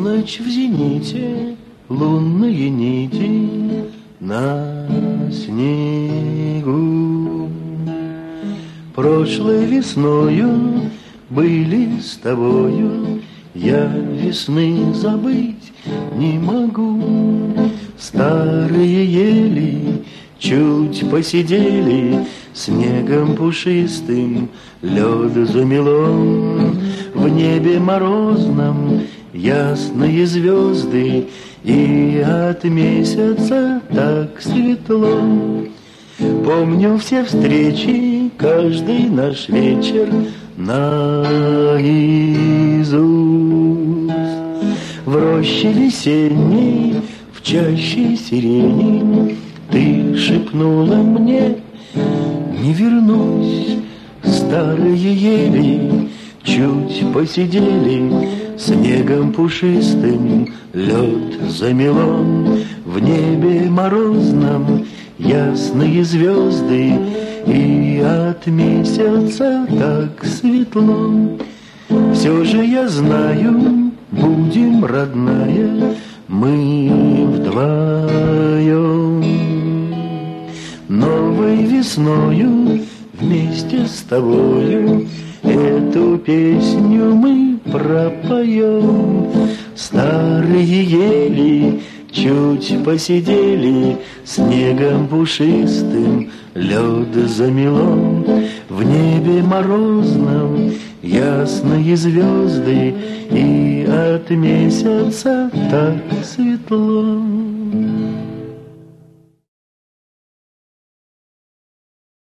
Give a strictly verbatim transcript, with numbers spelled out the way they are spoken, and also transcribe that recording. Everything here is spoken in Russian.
Полночь в зените, лунные нити на снегу. Прошлой весною были с тобою, я весны забыть не могу. Старые ели чуть посидели, снегом пушистым лед замело. В небе морозном ясные звезды, и от месяца так светло. Помню все встречи, каждый наш вечер наизусть. В роще весенней, в чаще сирени, ты шепнула мне: не вернусь. Старые ели чуть посидели, снегом пушистым лед замело. В небе морозном ясные звезды, и от месяца так светло. Все же я знаю, будем, родная, мы вдвоем. Новой весною вместе с тобою эту песню мы пропоем. Старые ели чуть посидели, снегом пушистым лед замело. В небе морозном ясные звезды, и от месяца так светло.